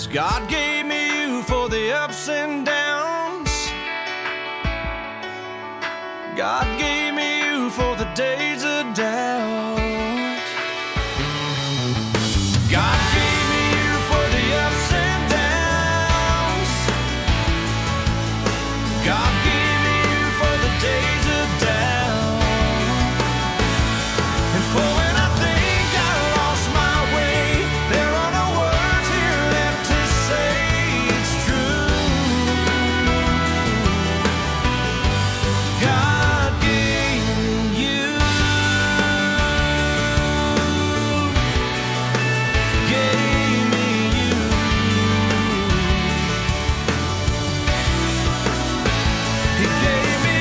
God gave me you for the ups and downs. God gave me you for the days of doubt. God gave me you for the ups and downs. God gave me you for the days of doubt. And for when I think I lost my way, there are no words here left to say it's true. God gave me you. Gave me you. He gave me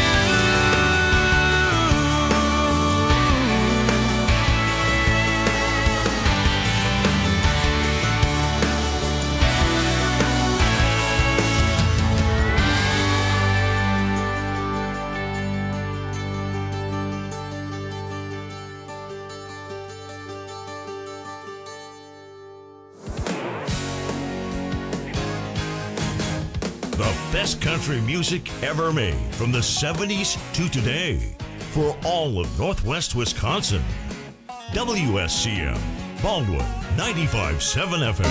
The best country music ever made from the 70s to today for all of Northwest Wisconsin. WSCM, Baldwin 95.7 FM.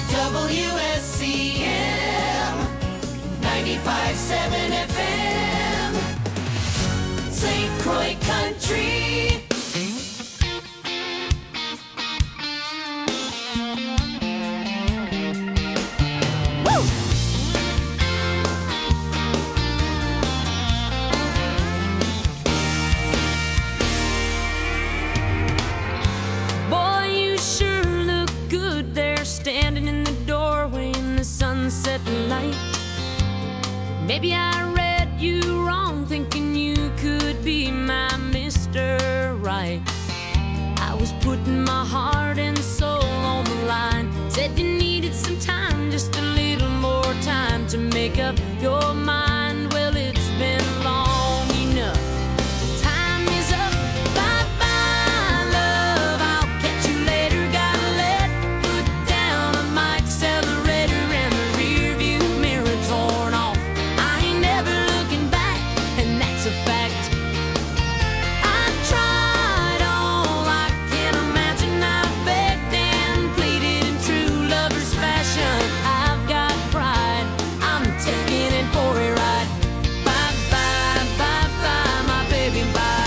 WSCM 95.7 FM, St. Croix Country. Boy, you sure look good there, standing in the doorway in the sunset light. Maybe I read you wrong, thinking you could be my Mr. Right. I was putting my heart and soul on the line. Said you needed some time, just a little more time to make up your mind. Well, it's been long enough. Time is up. Bye-bye, love. I'll catch you later. Gotta let foot down on my accelerator and the rear view mirror torn off. I ain't never looking back, and that's a fact. I've tried all I can imagine. I've begged and pleaded in true lover's fashion. I've got pride. I'm taking it for a ride. Bye-bye, bye-bye, my baby,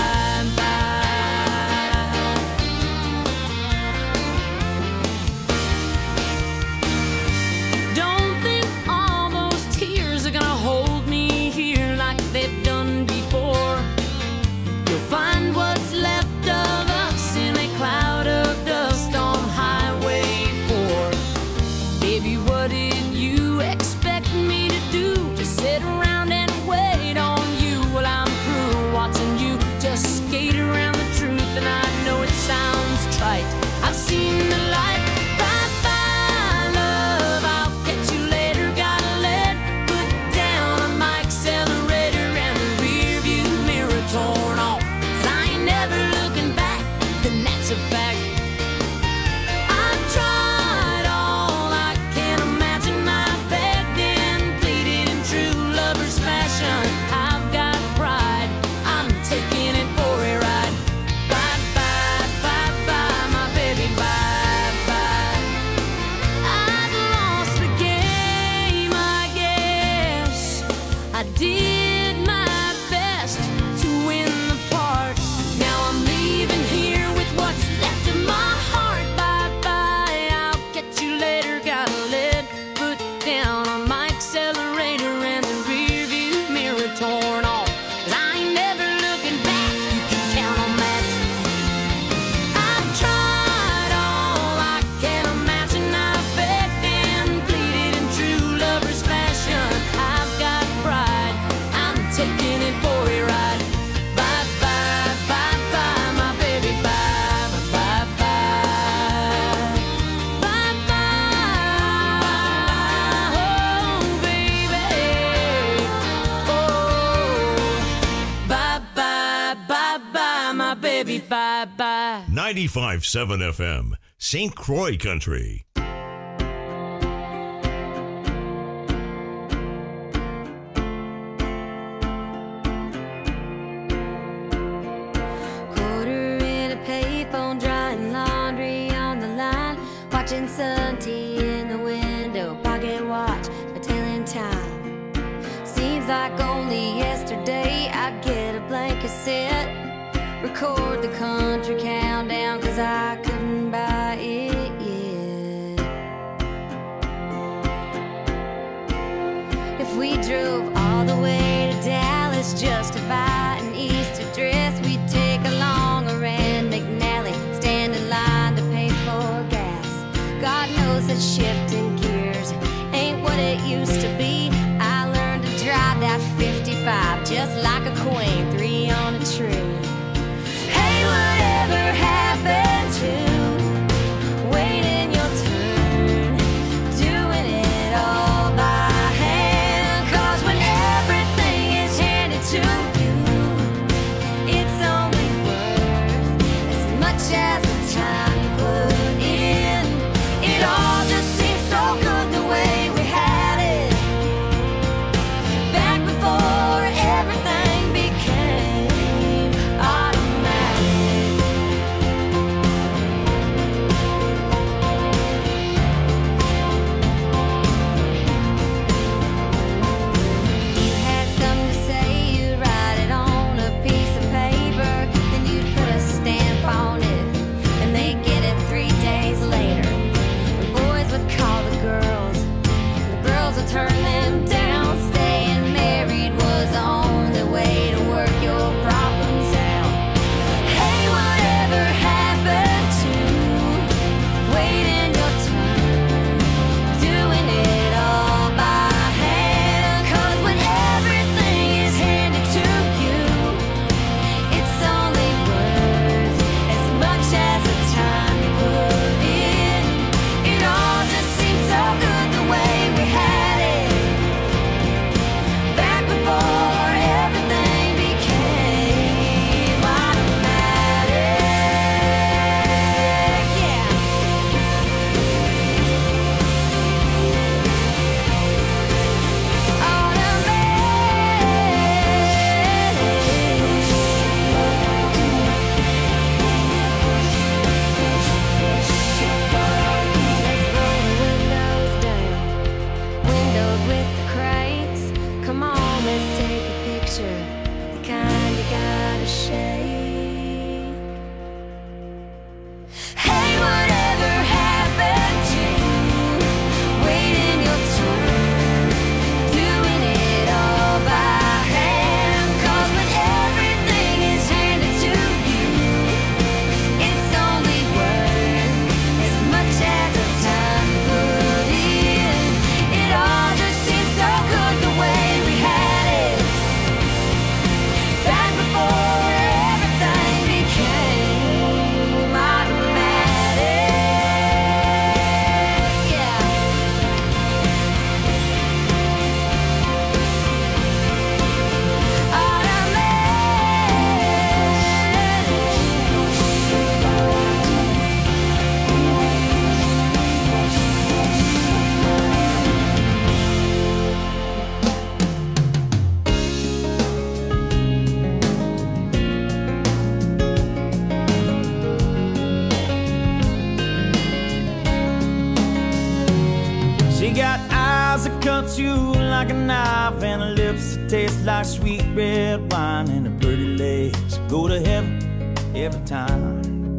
bye-bye. Don't think all those tears are gonna hold me here like they've done before. You'll find what's left of us in a cloud of dust on Highway 4. Baby, what did you expect me to do? Just sit around and wait on you? Well, I'm through watching you just skate around the truth, and I know it sounds trite. I've seen the light. Bye-bye, love. I'll catch you later. Gotta let foot down on my accelerator and the rear view mirror torn off. 'Cause I ain't never looking back, and that's a fact. I've tried all I can imagine. I've begged and pleaded in true lover's fashion. I've got pride. I'm taking it for a ride. Bye-bye, bye-bye, my baby, bye-bye. I've lost the game, I guess. I did my best to win the part. Now I'm leaving here with what's left of my heart. Bye-bye, I'll catch you later. Gotta let foot down on my accelerator and the rear view mirror torn off. 'Cause I ain't never looking back, you can count on that. I've tried all I can imagine. I've begged and pleaded in true lover's fashion. I've got pride. I'm taking it for a ride. Bye-bye, bye-bye, my baby, bye-bye, bye-bye. Bye-bye, oh, baby. Oh, bye-bye, bye-bye, my baby, bye-bye. 95.7 FM, St. Croix Country. sun tea in the window, pocket watch for telling time. Seems like only yesterday I'd get a blank cassette, record the country countdown, cause I couldn't buy it yet. If we drove all the way to Dallas just to buy an Easter dress, we'd take along a Rand McNally, stand in line to pay for gas. God knows that shifting gears ain't what it used to be. I learned to drive that 55 just like a queen, 3 on a tree. Hey, whatever happened to waiting your turn, doing it all by hand? Cause when everything is handed to you, it's only worth as much as the time you put in. It all just seems so good the way we had it back before everything became automatic. You had something to say, you'd write it on a piece of paper, then you'd put a stamp on it, and they'd get it 3 days later. The boys would call the girls, and the girls would turn them down. Staying married was the only way to work your problems out. Hey, whatever happened to waiting your turn, doing it all by hand? Cause when everything is handed to you, it's only worth as much as the time you put in. It all just seems so good the way we had it back before everything became automatic. Yeah. Let's roll the windows down, windows with the crates. Come on, let's take a picture, the kind you gotta shake. Hey, whatever happened to waiting your turn, doing it all by hand? Cause when everything is handed to you, it's only worth as much as the time you put in. It all just seems so good the way we had it back before everything became automatic. Yeah. She got eyes that cut you like a knife, and her lips that taste like sweet red wine, and her pretty legs go to heaven every time.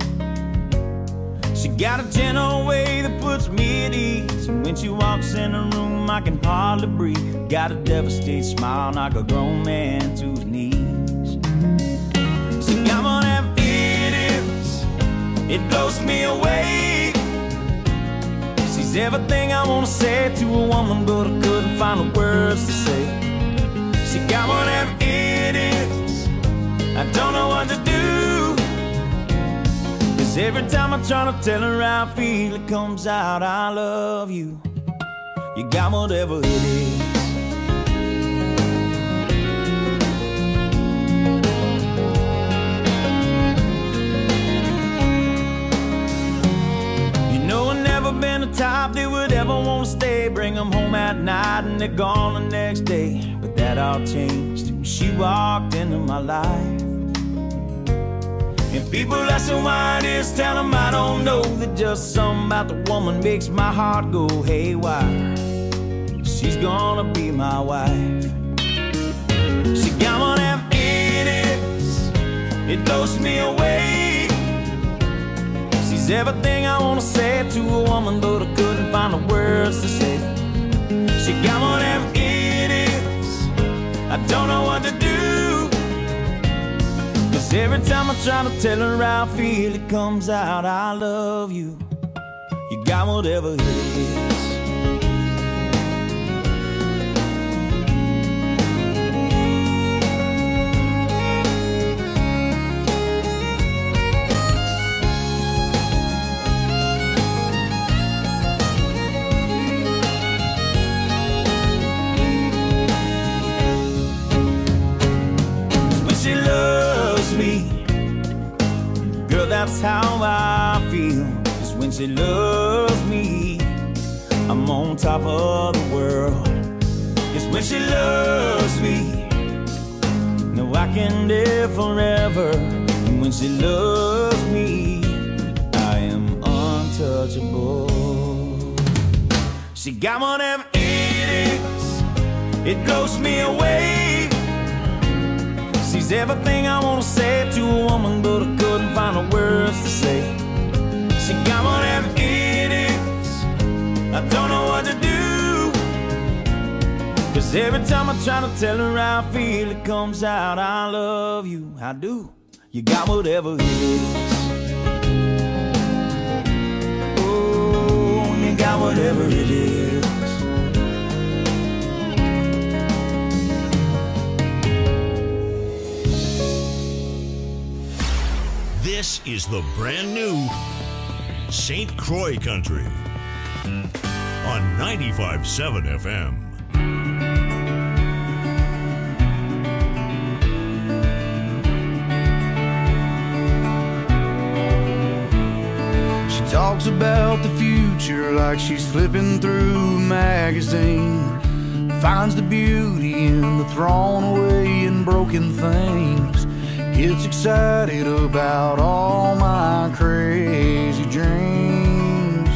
She got a gentle way that puts me at ease, and when she walks in the room I can hardly breathe. Got a devastated smile, knock a grown man to his knees. She got whatever it is, it blows me away. She's everything I wanna say to a woman, but I couldn't find the words to say. She got whatever it is, I don't know what to do. 'Cause every time I try to tell her how I feel, it comes out, I love you. You got whatever it is. You know I've never been the type that would ever want to stay, bring them home at night and they're gone the next day. But that all changed when she walked into my life. And people ask me why it is, tell them I don't know. That just something about the woman makes my heart go haywire. She's gonna be my wife. She got one of them idiots, it blows me away. She's everything I wanna say to a woman, but I couldn't find the words to say. She got one of them idiots, I don't know what to do. Cause every time I try to tell her how I feel, it comes out, I love you. You got whatever it is. That's how I feel. Cause when she loves me, I'm on top of the world. Cause when she loves me, no, I can live forever. And when she loves me, I am untouchable. She got one of them idiots, it blows me away. She's everything I wanna say to a woman, but I couldn't find the words to say. She got one of them idiots, I don't know what to do. Cause every time I try to tell her how I feel, it comes out, I love you, I do. You got whatever it is. Oh, you got whatever it is. This is the brand new St. Croix Country on 95.7 FM. She talks about the future like she's flipping through a magazine. Finds the beauty in the thrown away and broken things. Gets excited about all my crazy dreams.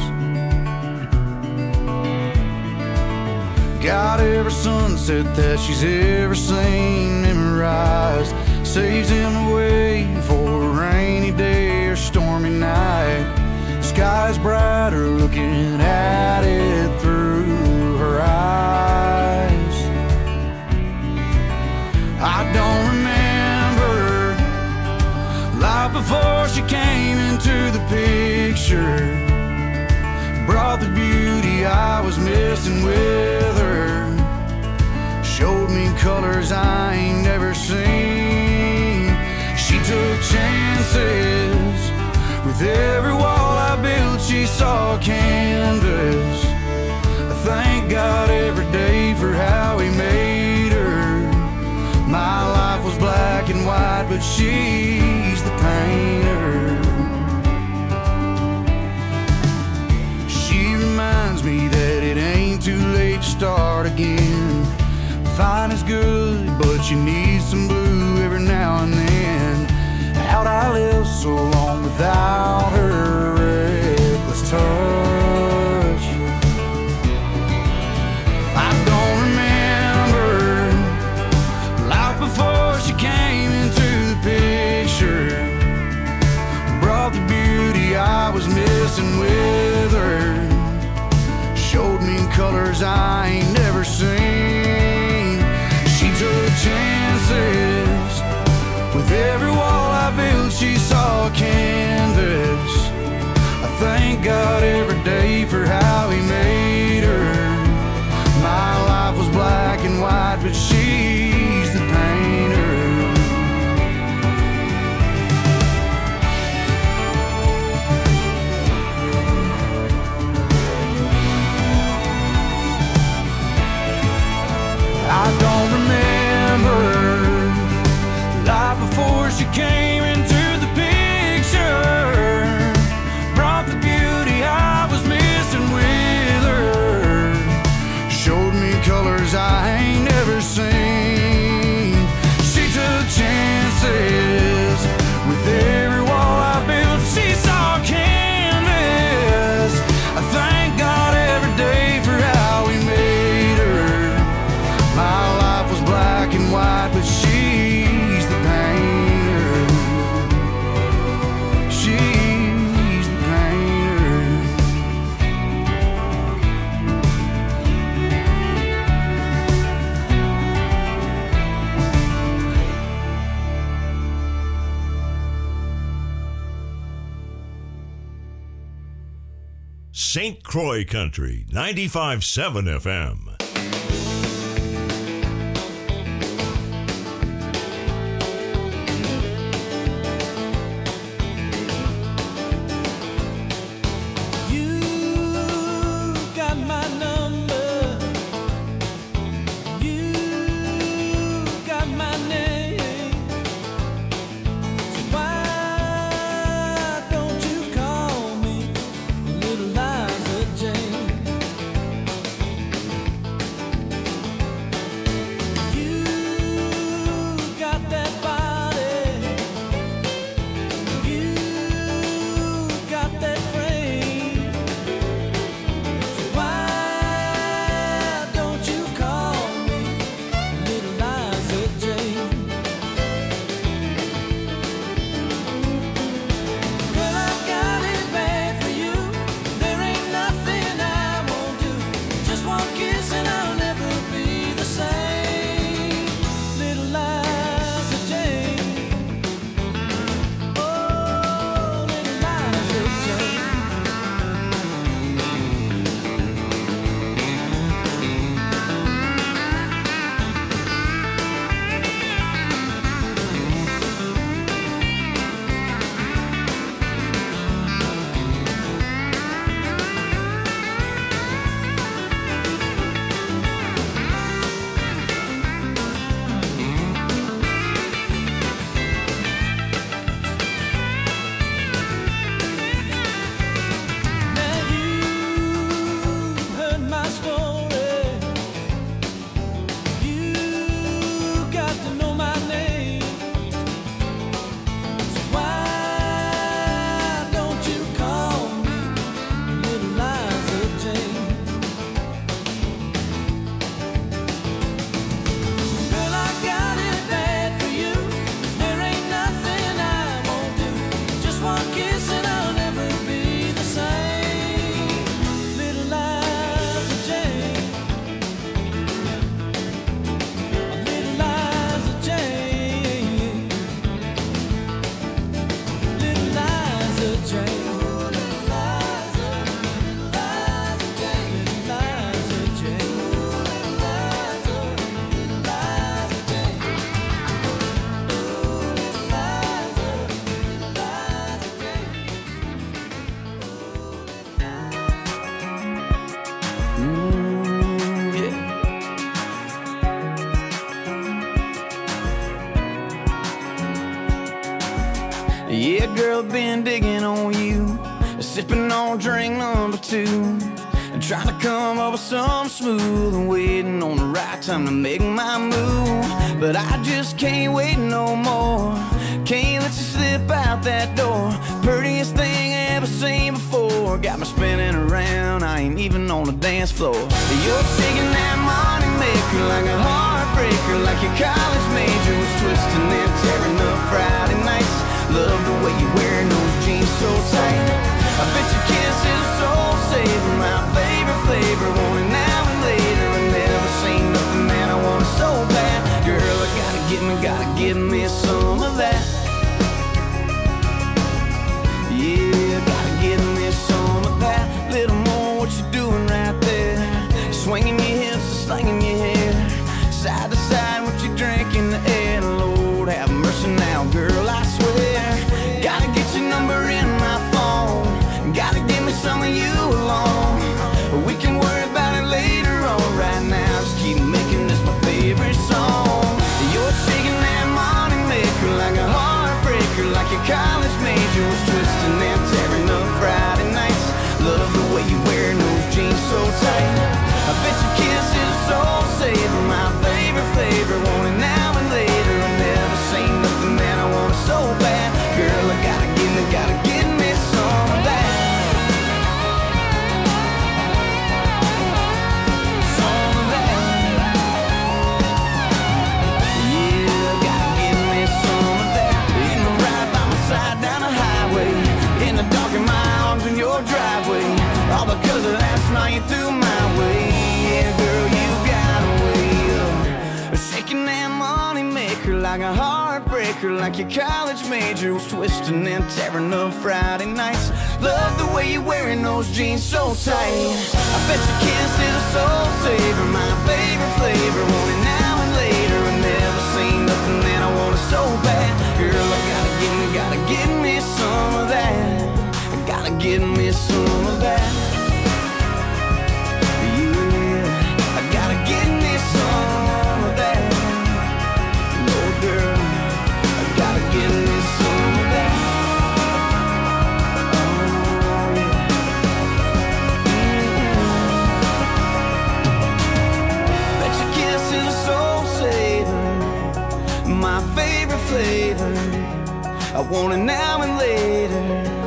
Got every sunset that she's ever seen memorized. Saves him away for a rainy day or stormy night. Sky's brighter looking at it through her eyes. I don't remember life before she came into the picture. Brought the beauty I was missing with her. Showed me colors I ain't never seen. She took chances. With every wall I built, she saw canvas. I thank God every day for how he made her. My life was black and white, but she's the painter. She reminds me that it ain't too late to start again. Fine is good, but you need some blue every now and then. How'd I live so long without her reckless touch? I don't remember life before she came into the picture. Brought the beauty I was missing with her. Showed me colors I ain't never seen. She took chances. With every wall I built, she saw a canvas. I thank God every day for how he made her. My life was black and white, but she's the painter. St. Croix Country 95.7 FM. Yeah, girl, been digging on you, sipping on drink number 2, and trying to come up with something smooth and waiting on the right time to make my move. But I just can't wait no more. Can't let you slip out that door. Prettiest thing I ever seen before. Got me spinning around, I ain't even on the dance floor. You're shaking that money maker like a heartbreaker, like your college major was twisting and tearing up Friday nights. Love the way you're wearing those jeans so tight. I bet your kiss is a soul saver, my favorite flavor. Want it now and later. I never seen nothing that I want so bad. Girl, I gotta give me some of that. Yeah, gotta give me some of that. Little more what you doing right there. Swinging your hips and slinging your hair. Side to side, what you drink in the air. Lord have mercy now, girl, I swear. Gotta get your number in my phone. Gotta give me some of you alone. We can worry about it later on. Right now, just keep making this my favorite song. You're shaking that money maker like a heartbreaker, like your college major was twisting and tearing up Friday nights. Love the way you wearing those jeans so tight. I bet your kiss is a soul saver, my favorite flavor. Want it now and later. I never seen nothing that I want so bad. Girl, I gotta give me some of that. Some of that. Yeah, gotta give me some of that. In the ride by my side down the highway, in the dark in my arms in your driveway. All because of last night you threw my way. Yeah, girl, you got a way of shaking that money maker like a heartbreaker, like your college major was twisting and tearing up Friday nights. Love the way you're wearing wearing those jeans so tight. I bet your kiss is a soul saver, my favorite flavor. Want it now and later. I never seen nothing that I want it so bad. Girl, I gotta get me some of that. I gotta get me some of that. Yeah, I gotta get me some of that. No, girl, I gotta get me some of that. My favorite flavor, I want it now and later.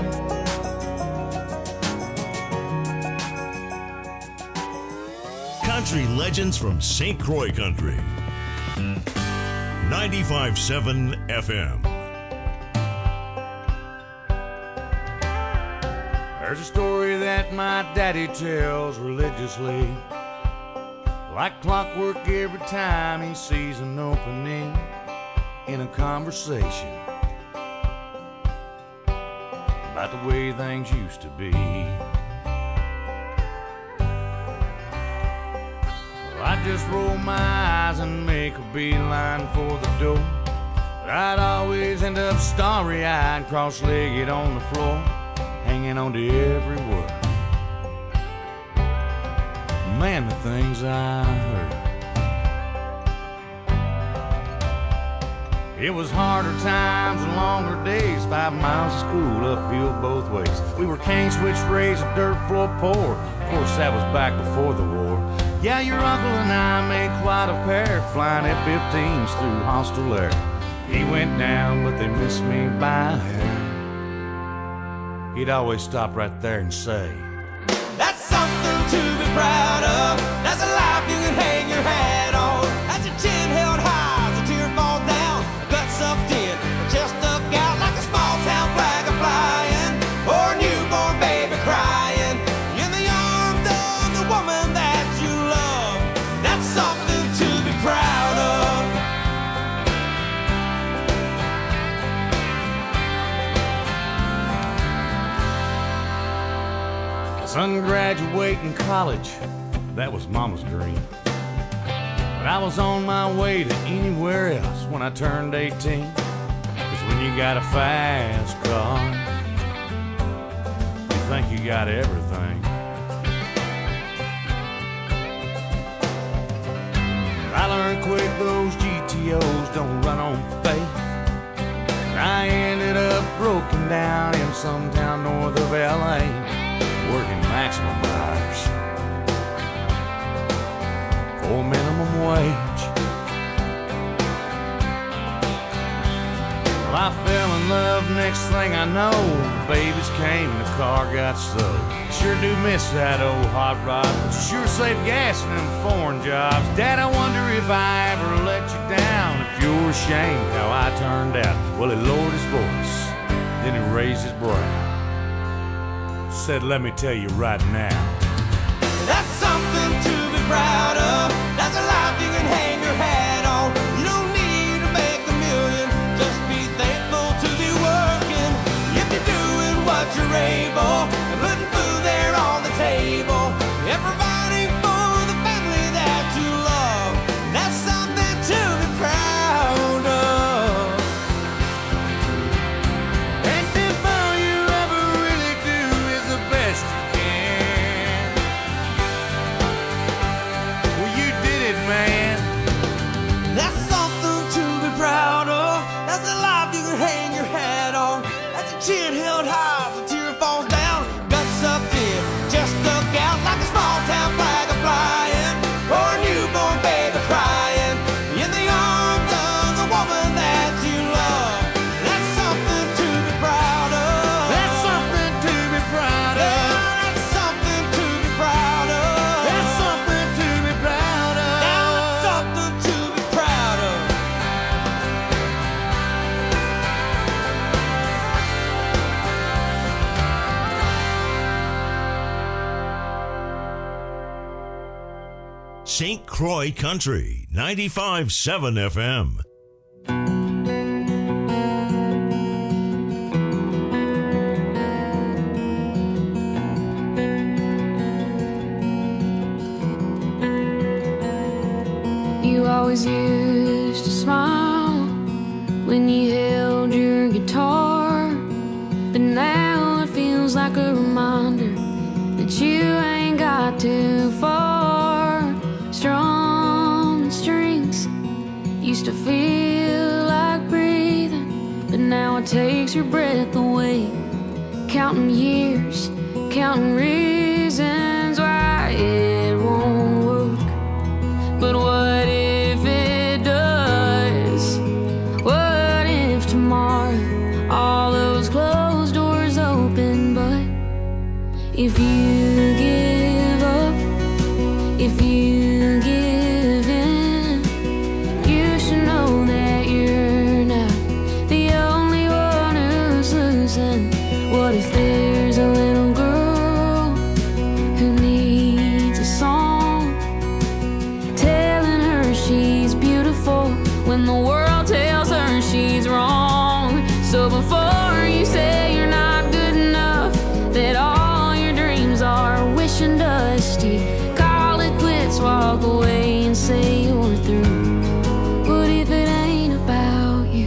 Country legends from St. Croix Country. 95.7 FM. There's a story that my daddy tells religiously, like clockwork every time he sees an opening in a conversation about the way things used to be. Well, I'd just roll my eyes and make a beeline for the door, but I'd always end up starry-eyed, cross-legged on the floor, hanging on to every word. Man, the things I heard. It was harder times and longer days, 5 miles of school uphill both ways. We were cane switch raised, a dirt floor poor. Of course, that was back before the war. Yeah, your uncle and I made quite a pair, flying F-15s through hostile air. He went down, but they missed me by a hair. He'd always stop right there and say, "That's something to be proud of. That's a life you can hang your hat on. That's your chin held high as a tear falls down. Guts sucked in, chest stuck out like a small town flag a flying, or a newborn baby crying in the arms of the woman that you love. That's something to be proud of." Son graduating college, that was Mama's dream. But I was on my way to anywhere else when I turned 18. 'Cause when you got a fast car, you think you got everything. I learned quick those GTOs don't run on faith. I ended up broken down in some town north of LA, working maximum hours for minimum wage. Well, I fell in love, next thing I know, babies came and the car got sold. Sure do miss that old hot rod, but you sure save gas in them foreign jobs. Dad, I wonder if I ever let you down, if you're ashamed how I turned out. Well, he lowered his voice, then he raised his brow, said, "Let me tell you right now, that's something to be proud of. That's a life you can hang your hat on. You don't need to make a million, just be thankful to be working. If you're doing what you're able and putting food there on the table and providing for the family that you love, that's something to be proud of. And if all you ever really do is the best you can, well, you did it, man. That's something to be proud of. That's a life you can hang your hat on. That's a chin held high as a tear falls down. Guts sucked in, just stuck out like a small town flag a flying, or a newborn baby crying in the arms of the woman that you love. That's something to be proud of. That's something to be proud of. Yeah, that's something to be proud of. That's something to be proud of. Now that's something to be proud of. St. Croix Country, 95.7 FM. always used to smile when you held your guitar, but now it feels like a reminder that you ain't got too far. Strumming strings used to feel like breathing, but now it takes your breath away. Counting years, counting reasons why it won't work. But what if it does? What if tomorrow all those closed doors open? But if you give up, if you give in, you should know that you're not the only one who's losing. What if there's a little girl who needs a song telling her she's beautiful when the world tells her she's wrong? So before you say you're not good enough, that all your dreams are wishing dusty, call it quits, walk away and say you're through. What if it ain't about you?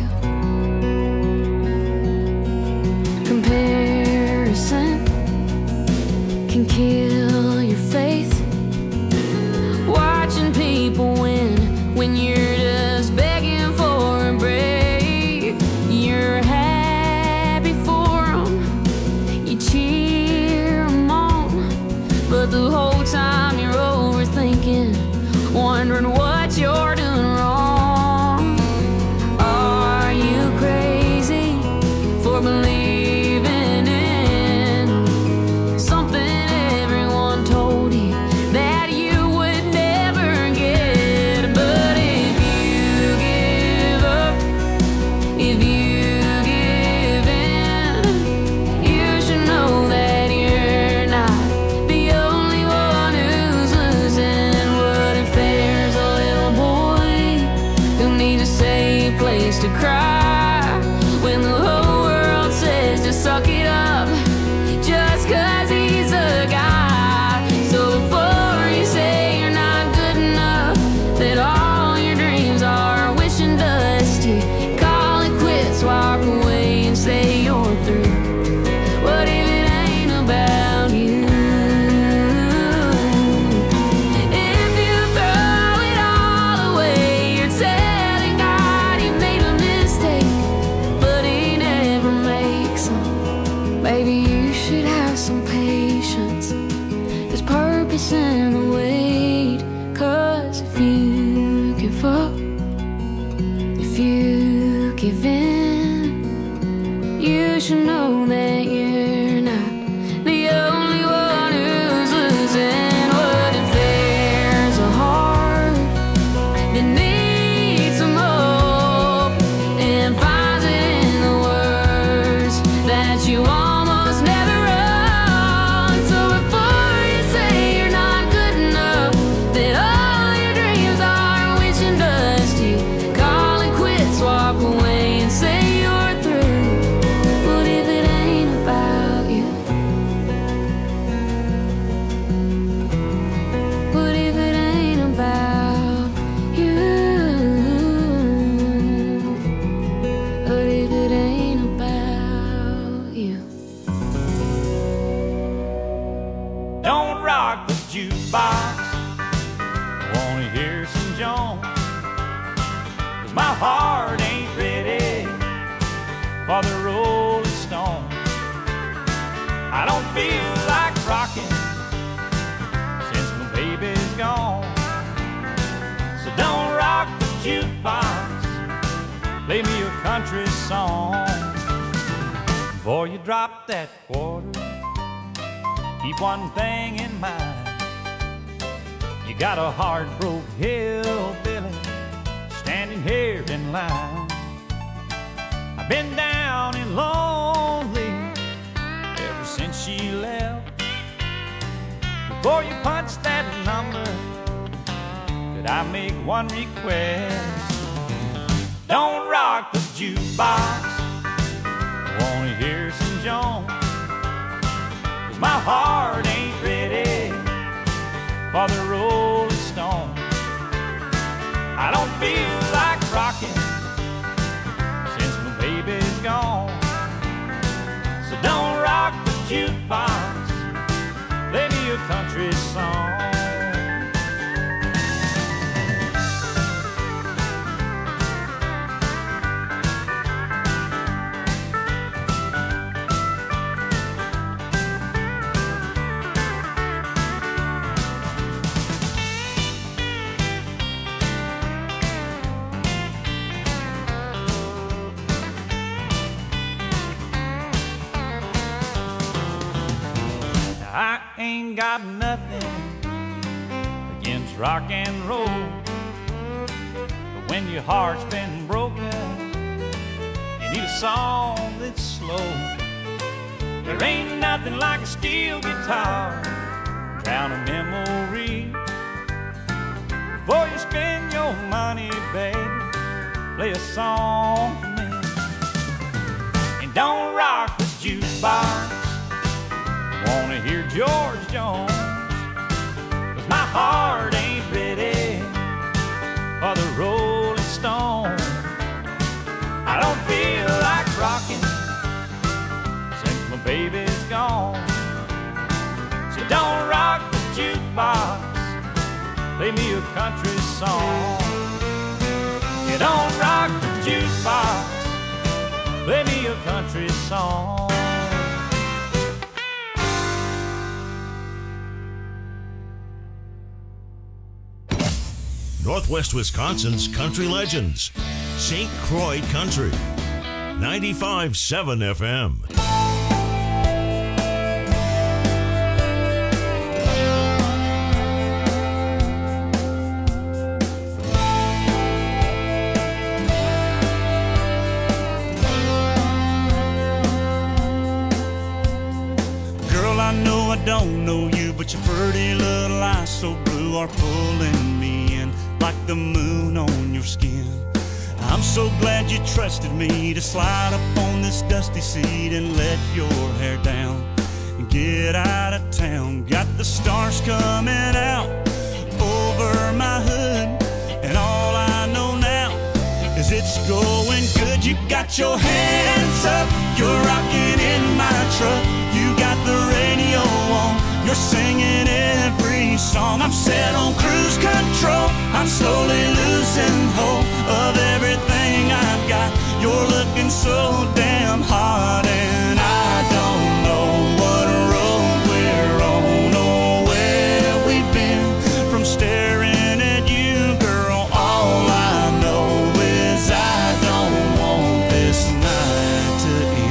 Comparison can kill your faith. Watching people win when you're just begging for a break. You're happy for them, you cheer them on, but the whole time you're overthinking, wondering what you're doing wrong. Are you crazy for believing in something everyone told you that you would never get? But if you give up, if you give in, you should know that you're not the only one who's losing. What if there's a little boy who needs a safe place to cry when the whole world says just suck it up just 'cause he's a guy? So before you say you're not good enough, that all your dreams are wishing dusty, call it quits, walk away and say you're through. What if it ain't about you? If you throw it all away, you're telling God he made a mistake, but he never makes them. Baby, you should have some patience. There's purpose in the wait. 'Cause if you give up, if you give in, you should know that you're not the only one who's losing. What if there's a heart that needs some hope and finds it in the words that you almost never wrote? So before you say you're not good enough, that all your dreams are wishing dusty, call it quits, walk away and say you're through. What if it ain't about you? What if it ain't about you? What if it ain't about you? Don't rock the jukebox, I wanna hear some Jones, 'cause my heart ain't ready for the Rolling Stones. I don't feel like rocking since my baby's gone. So don't rock the jukebox, play me a country song. Before you drop that quarter, keep one thing in mind. You got a heart-broke hillbilly standing here in line. I've been down and lonely ever since she left. Before you punch that number, could I make one request? Don't rock the jukebox, I wanna hear some Jones, 'cause my heart ain't ready for the Rolling Stones. I I don't feel like rocking since my baby's gone. So don't rock the jukebox, play me a country song. I ain't got nothing against rock and roll, but when your heart's been broken, you need a song that's slow. There ain't nothing like a steel guitar, drown a memory. Before you spend your money, baby, play a song for me. And don't rock the jukebox, wanna hear George Jones, 'cause my heart ain't ready for the Rolling Stones. I don't feel like rocking since my baby's gone. So don't rock the jukebox, play me a country song. You don't rock the jukebox, play me a country song. Northwest Wisconsin's country legends. St. Croix Country. 95.7 FM. Girl, I know I don't know you, but your pretty little eyes so blue are pulling me in like the moon on your skin. I'm so glad you trusted me to slide up on this dusty seat and let your hair down and get out of town. Got the stars coming out over my hood, and all I know now is it's going good. You got your hands up, you're rocking in my truck. You got the radio on, you're singing every song. I'm set on cruise control, I'm slowly losing hope of everything I've got. You're looking so damn hot, and I don't know what road we're on or where we've been. From staring at you, girl, all I know is I don't want this night to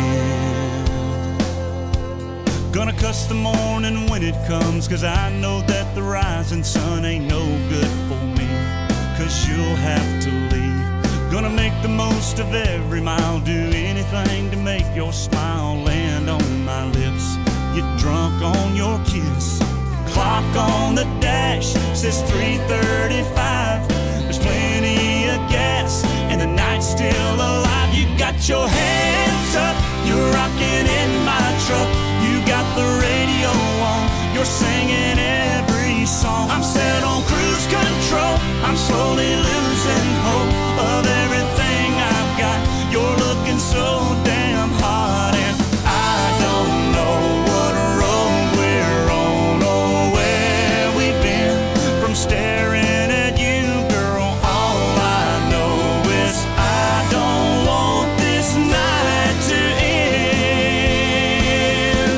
end. Gonna cuss the morning when it comes, 'cause I know that the rising sun ain't no good for me, 'cause you'll have to leave. Gonna make the most of every mile, do anything to make your smile land on my lips. Get drunk on your kiss. Clock on the dash says 3:35. There's plenty of gas and the night's still alive. You got your hands up, you're rocking in my truck. You got the radio on, you're singing every song. I'm set on cruise control, I'm slowly losing hope of everything I've got. You're looking so damn hot, and I don't know what road we're on or where we've been. From staring at you, girl, all I know is I don't want this night to end.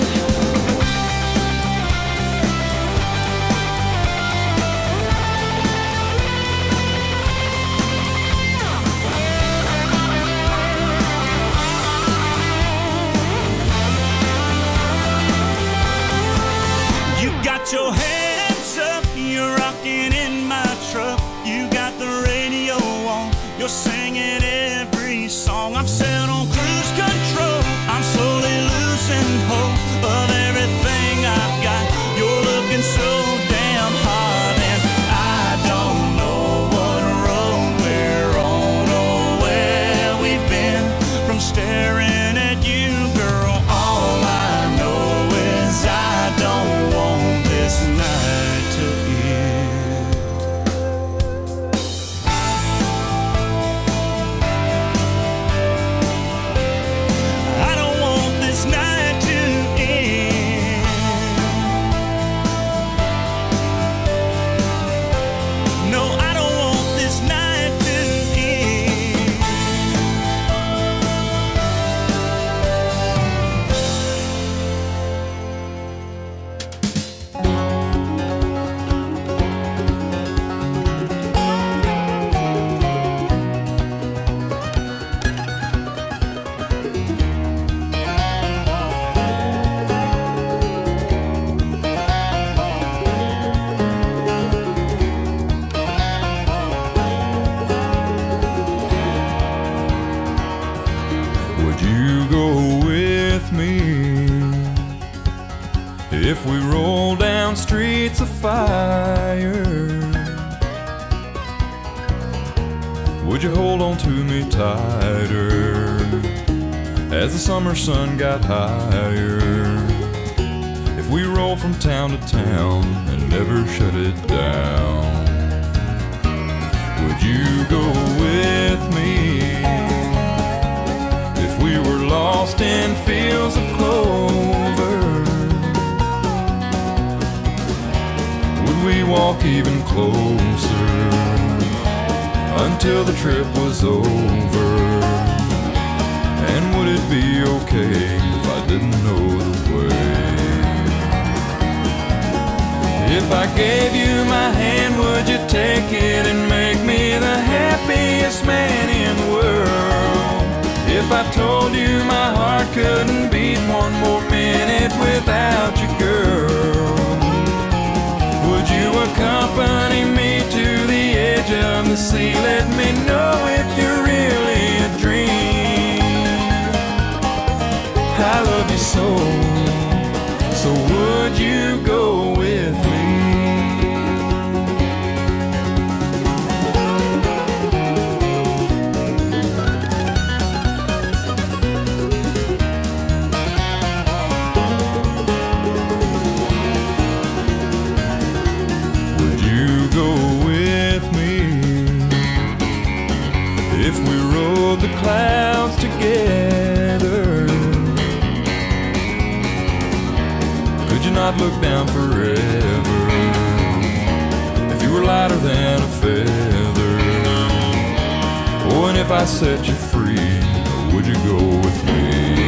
You got your hands up, you're rocking in my truck. You got the radio on, you're singing every song. I'm set on cruise control, I'm slowly losing hope of everything I've got. You're looking so damn hot, and I don't know what road we're on or where we've been. From staring at you, girl, all I know is I don't want this night If we roll down streets of fire, would you hold on to me tighter as the summer sun got higher? If we roll from town to town and never shut it down, would you go with me? If we were lost in fields of clover, would we walk even closer until the trip was over? And would it be okay if I didn't know the way? If I gave you my hand, would you take it and make me the happiest man in the world? If I told you my heart couldn't beat one more minute without you, girl, would you accompany me to the edge of the sea? Let me know if you're really a dream. I love you so, so would you go with me? Would you go with me if we rode the clouds together? Could you not look down forever if you were lighter than a feather? Oh, and if I set you free, would you go with me?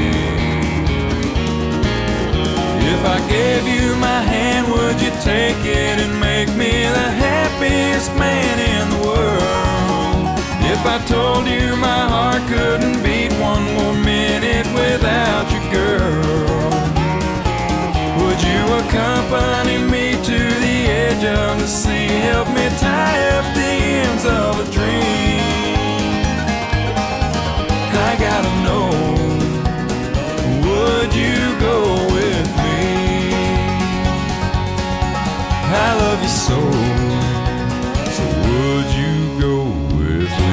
If I gave you my hand, would you take it and make me the happiest man in the world? If I told you my heart couldn't beat one more minute without you, girl, would you accompany me to the edge of the sea? Help me tie up the ends of a dream. I gotta know, would you go with me? I love you so, so would you go with me?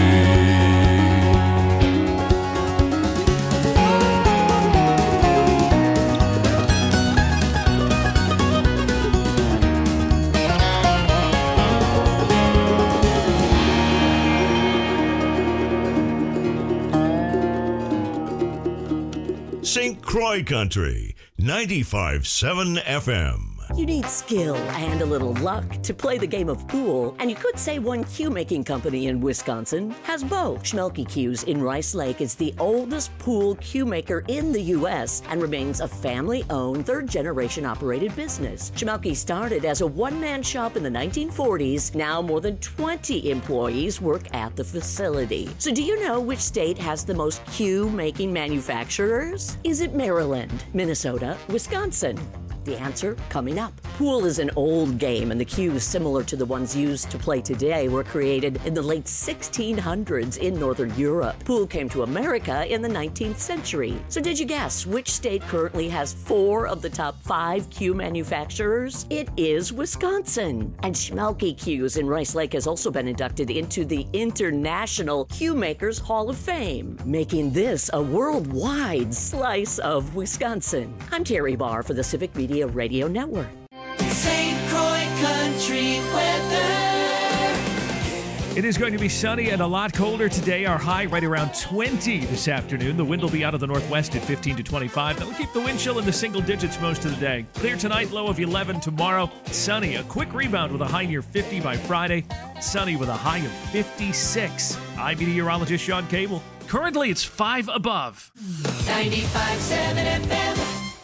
St. Croix Country, 95.7 FM. You need skill and a little luck to play the game of pool, and you could say one cue making company in Wisconsin has both. Schmelke Cues in Rice Lake is the oldest pool cue maker in the U.S. and remains a family-owned, third-generation operated business. Schmelke started as a one-man shop in the 1940s. Now more than 20 employees work at the facility. So do you know which state has the most cue making manufacturers? Is it Maryland, Minnesota, Wisconsin? The answer coming up. Pool is an old game, and the cues, similar to the ones used to play today, were created in the late 1600s in Northern Europe. Pool came to America in the 19th century. So did you guess which state currently has 4 of the top 5 cue manufacturers? It is Wisconsin. And Schmelke Cues in Rice Lake has also been inducted into the International Cue Makers Hall of Fame, making this a worldwide slice of Wisconsin. I'm Terry Barr for the Civic Media Radio Network. St. Croix Country weather. It is going to be sunny and a lot colder today. Our high right around 20 this afternoon. The wind will be out of the northwest at 15 to 25. That'll keep the wind chill in the single digits most of the day. Clear tonight, low of 11 tomorrow. Sunny, a quick rebound with a high near 50 by Friday. Sunny with a high of 56. I'm meteorologist Sean Cable. Currently, it's 5 above. 95.7 FM.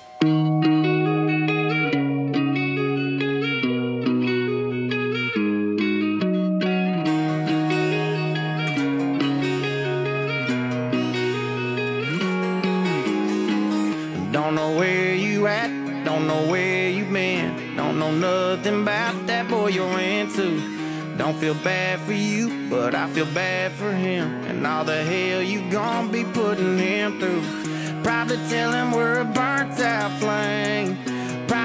Don't know where you at, don't know where you been, don't know nothing about that boy you're into. Don't feel bad for you, but I feel bad for him, and all the hell you gon' be putting him through. Probably tell him we're a burnt out flame, probably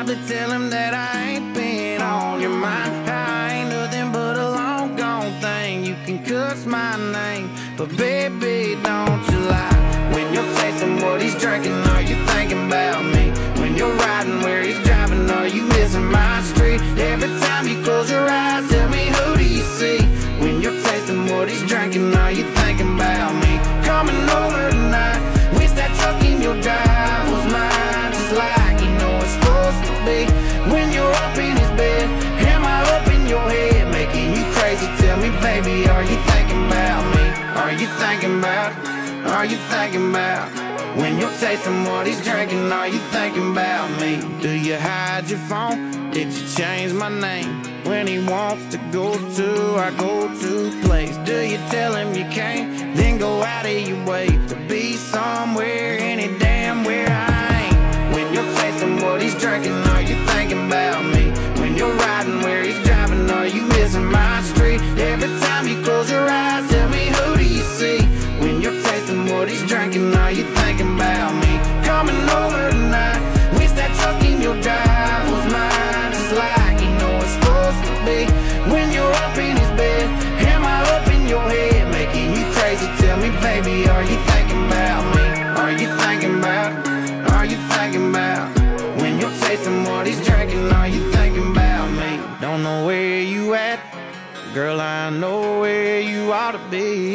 to tell him that I ain't been on your mind. I ain't nothing but a long gone thing. You can cuss my name, but baby, don't you lie. When you're tasting what he's drinking, are you thinking about me? When you're riding where he's driving, are you missing my street? Every time you close your eyes, tell me, who do you see? When you're tasting what he's drinking, are you thinking about me? Coming over tonight, wish that truck in your drive was mine, just like you know it's supposed to be. When you're up in his bed, am I up in your head, making you crazy? Tell me, baby, are you thinking about me? Are you thinking about? Are you thinking about? When you're tasting what he's drinking, are you thinking about me? Do you hide your phone? Did you change my name? When he wants to go to our go-to place, do you tell him you can't? Then go out of your way to be somewhere, any damn where I ain't. When you're tasting what he's drinking, are you thinking about me? When you're riding where he's driving, are you missing my street? Every time you close your eyes, tell me, who do you see? When you're tasting what he's drinking, are you thinking about me? Coming over tonight, wish that truck in your drive was mine, just like you know it's supposed to be. When you're up in his bed, am I up in your head, making you crazy? Tell me, baby, are you thinking about me? Are you thinking about? Are you thinking about? When you're tasting what he's drinking, are you thinking about me? Don't know where you at, girl, I know where you ought to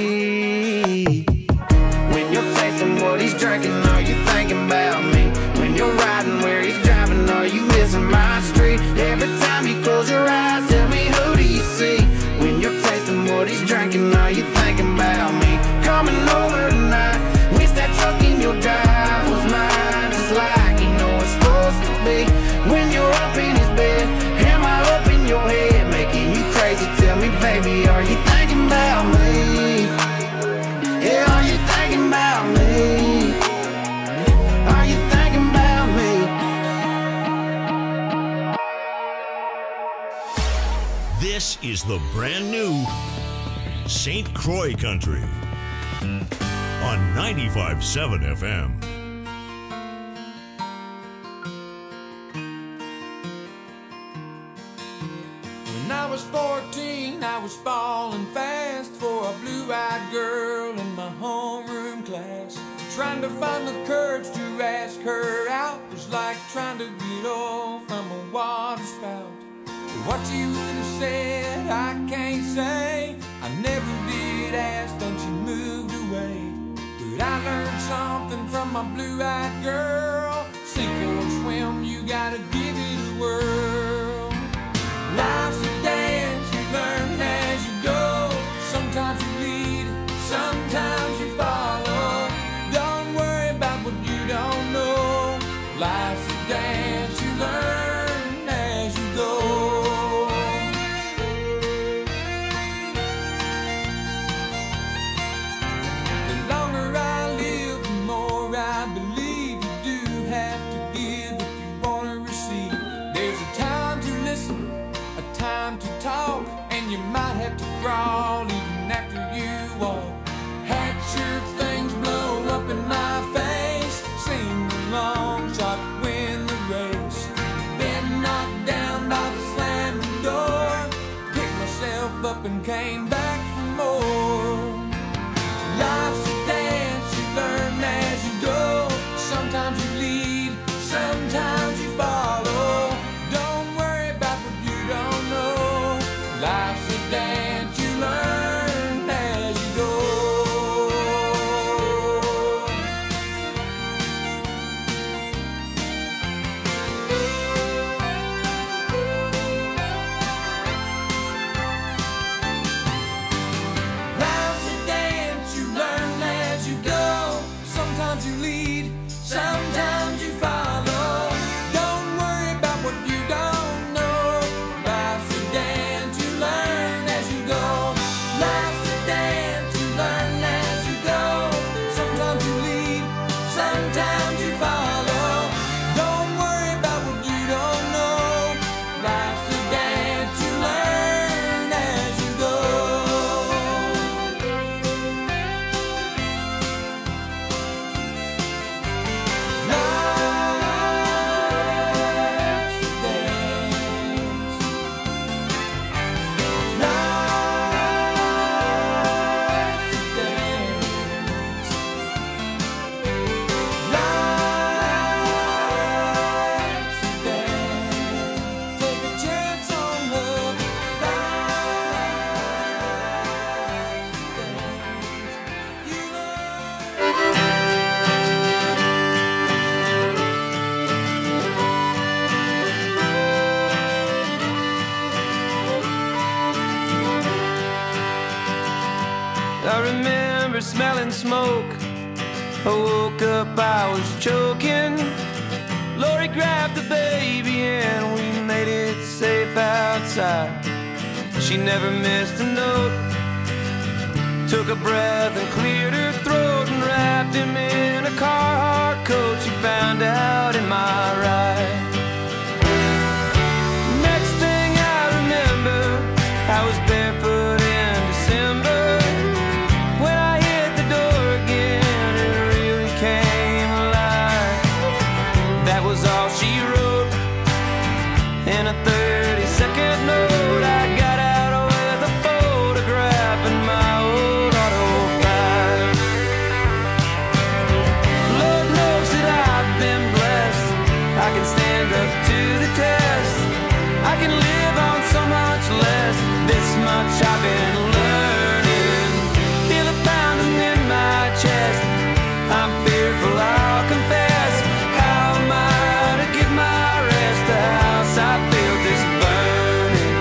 be. When you're tasting what he's drinking, are you thinking about me? When you're riding where he's driving, are you missing my street? Every time you close your eyes, tell me, who do you see? When you're tasting what he's drinking, are you thinking about me? Coming over tonight, wish that truck in your drive was mine, just like you know it's supposed to be. When you're up in his bed, am I up in your head, making you crazy? Tell me, baby, are you thinking about me? Yeah, are you thinking about me? Are you thinking about me? This is the brand new St. Croix Country on 95.7 FM. When I was 14, I was falling fast for a blue-eyed girl in my homeroom class. Trying to find the courage to ask her out was like trying to get off from a water spout. What you would have said, I can't say. I never did ask, then she moved away. But I learned something from my blue-eyed girl. Sink or swim, you gotta give it a whirl. Life's a dance, you learn as you go. Sometimes you lead, sometimes you follow. Don't worry about what you don't know. Life's a dance, you learn as you go. The longer I live, the more I believe you do have to give if you want to receive. There's a time to listen, a time to talk, and you might have to crawl even after you walk. Hatch your things, blow up in my face, sing along, shot to win the race. Been knocked down by the slamming door, picked myself up and came back for more. Life's a dance, you learn as you go. Sometimes you lead, sometimes you follow. Don't worry about what you don't know. Life's a dance, you learn as you go. smelling smoke. I woke up, I was choking. Lori grabbed the baby and we made it safe outside. She never missed a note. Took a breath and cleared her throat and wrapped him in a Carhartt coat she found out in my ride. Next thing I remember, I was barefoot in December. When I hit the door again, it really came alive. That was all she wrote in a 30-second note. I got out with a photograph in my old auto bag. Lord knows that I've been blessed. I can stand up to the test. I can live on so much less. This much I've been learning. Feel it pounding in my chest. I'm fearful, I'll confess. How am I to get my rest? The house I built is burning.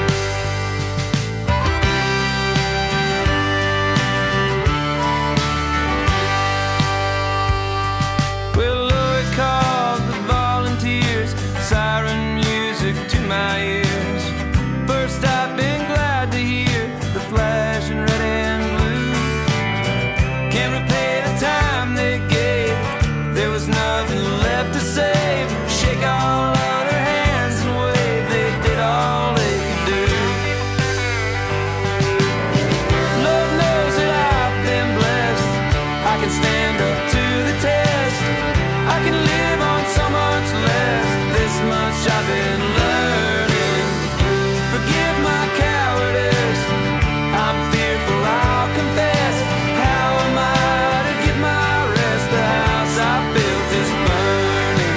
Well, Lori called the volunteers. Siren music to my ears. First I've been glad to hear the flash in red and blue. Can't repay the time they gave. There was nothing left to save. Shake all other hands and wave. They did all they could do. Lord knows that I've been blessed. I can stand up to the test. I can live on so much less. This much I've been learning. Forgive my cowardice. I'm fearful, I'll confess. How am I to get my rest? The house I built is burning.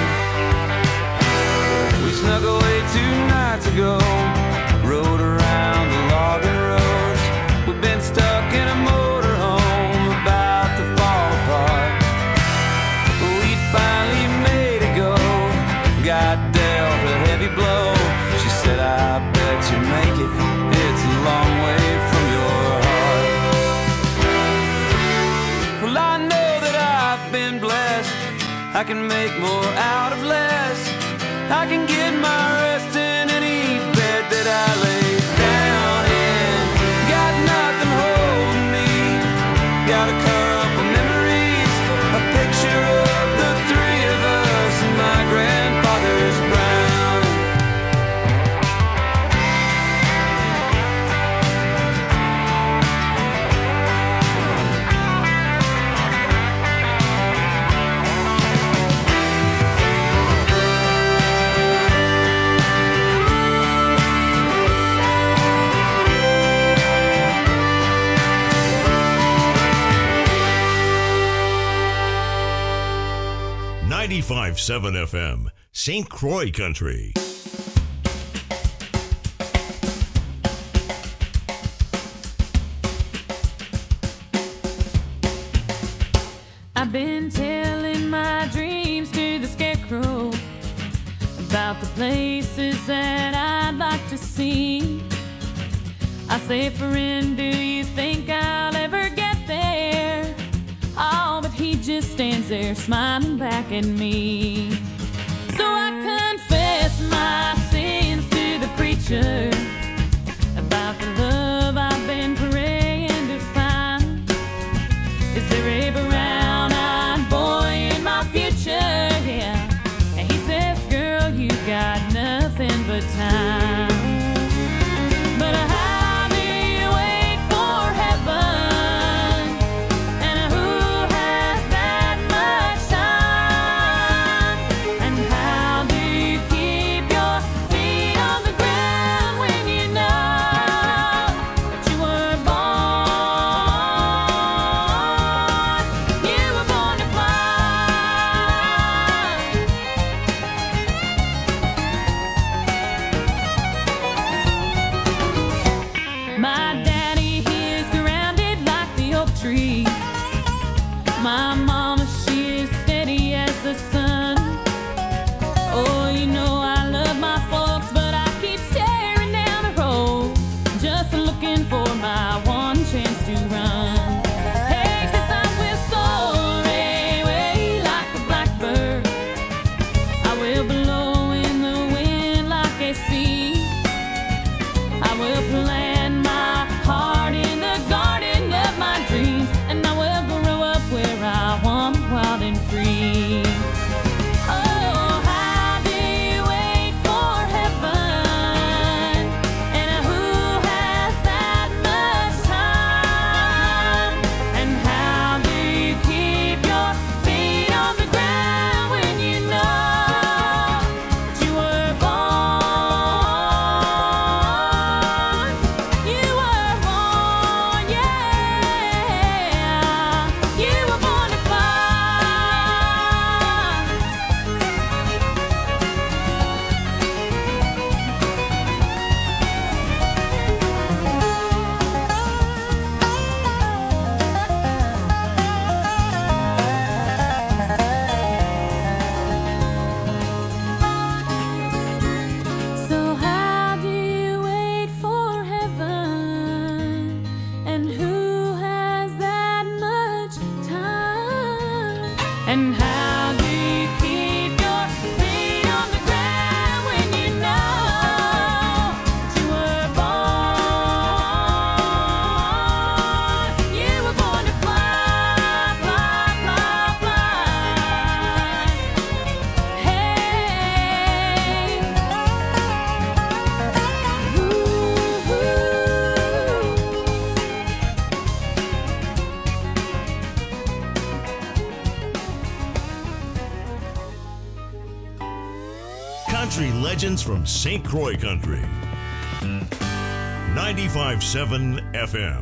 We snuck away 2 nights ago. Rode around the logging roads. We've been stuck in a motorhome about to fall apart. We finally made it go. Got dealt a heavy blow. She said, I bet you make it. It's a long way from your heart. Well, I know that I've been blessed. I can make more out of less. I can get my rest in any bed that I lay down in. Got nothing holding me. Got a couple memories. A picture of the 3 of us and my grandfather's brown. .7 FM, St. Croix Country. I've been telling my dreams to the scarecrow about the places that I'd like to see. I say, friend, do you think I'll ever get there? Oh, but he just stands there smiling back at me. So I confess my sins to the preacher about the love I've been praying to find. Is there a brown-eyed boy in my future? Yeah. And he says, girl, you got nothing but time. But how do you wait for heaven? And who has that much time? And how do you keep your feet on the ground when you know that you were born? You were born to fly. legends from St. Croix Country. 95.7 FM.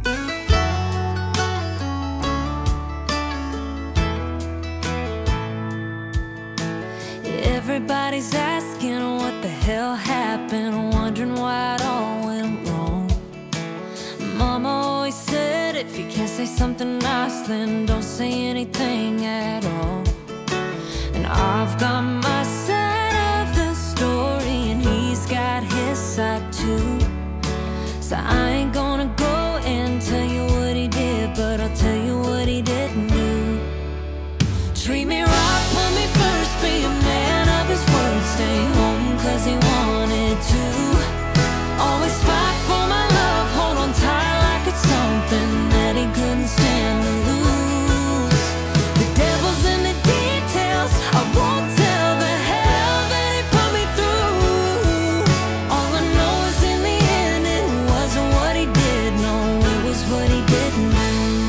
Everybody's asking what the hell happened, wondering why it all went wrong. Mama always said if you can't say something nice, then don't say anything at all. And I've got my side of the story, and he's got his side too. So I ain't gonna go and tell you what he did, but I'll tell you what he didn't do. Treat me right, put me first, be a man of his word, stay home 'cause he wanted to. Always fight for my love, hold on tight like it's something that he couldn't stand to lose. The devil's in the details, I won't tell the hell that he put me through. All I know is in the end it wasn't what he did, no, it was what he didn't do.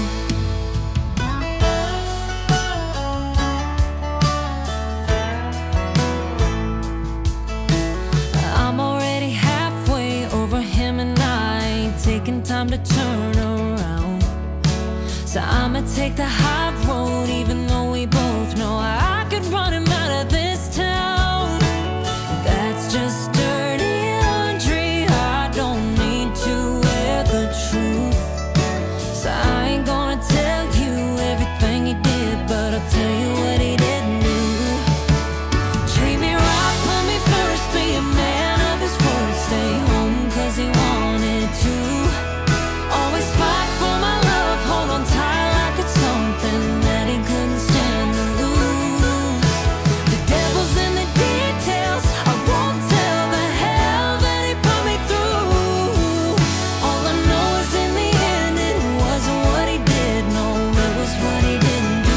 I'm already halfway over him and I ain't taking time to turn around. So I'ma take the high road even though we both know I could run him out of this town. That's just dirty laundry, I don't need to wear the truth. So I ain't gonna tell you everything he did, but I'll tell you what he didn't do. Treat me right, put me first, be a man of his word, stay home 'cause he wanted to. Always fight for my love, hold on tight like it's something that he couldn't stand to lose. The devil's in the details, I won't tell the hell that he put me through. All I know is in the end it wasn't what he did, no, it was what he didn't do.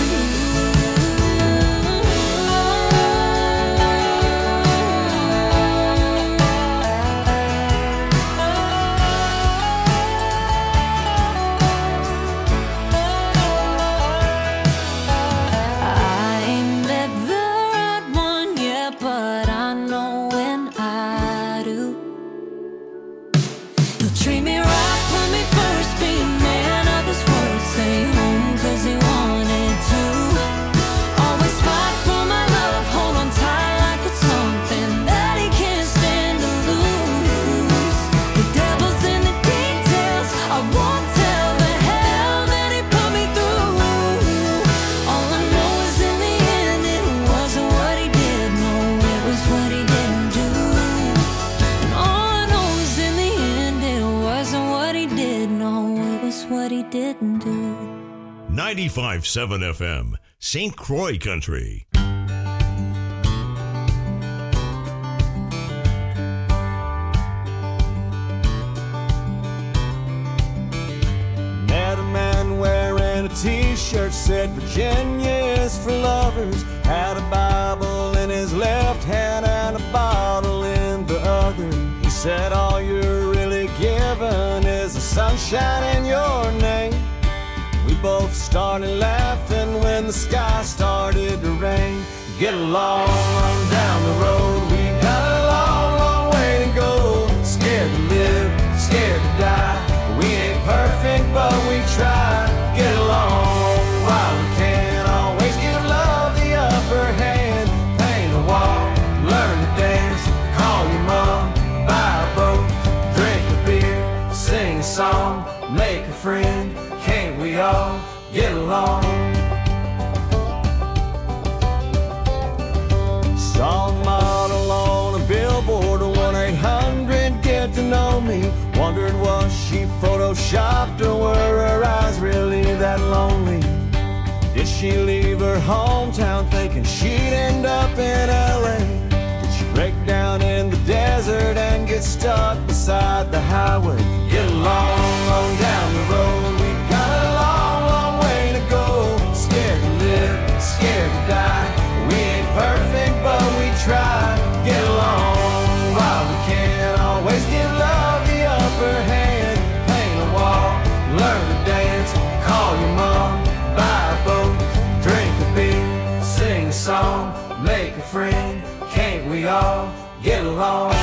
I ain't met the right one yet, but I know when I do. He'll treat me right, put me first, be a man of his word, stay home 'cause he wanted to. Always fight for my love, hold on tight like it's something that he can't stand to lose. The devil's in the details, I won't tell the hell that he put me through. All I know is in the end it wasn't what he did, no, it was what he didn't do. And all I know is in the end it wasn't what he did, no, it was what he didn't do. 95.7 FM, St. Croix Country. Met a man wearing a t-shirt, said Virginia is for lovers. Had a Bible in his left hand and a bottle in the other. He said all you're really given is the sunshine in your name. We both started laughing when the sky started to rain. Get along on down the road, we got a long, long way to go. Scared to live, scared to die. We ain't perfect, but we try. Get along while we can. Always give love the upper hand. Paint a wall, learn to dance. Call your mom, buy a boat, drink a beer, sing a song, make a friend. Can't we all get along? Saw a model on a billboard, 1-800 get to know me. Wondered was she photoshopped or were her eyes really that lonely? Did she leave her hometown thinking she'd end up in LA? Did she break down in the desert and get stuck beside the highway? Get along on down the road, we got a long, long way to go. Scared to live, scared to die. We ain't perfect, but we try. Get along while we can. Always give love the upper hand. Paint a wall, learn to dance. Call your mom, buy a boat, drink a beer, sing a song, make a friend. Can't we all get along? along.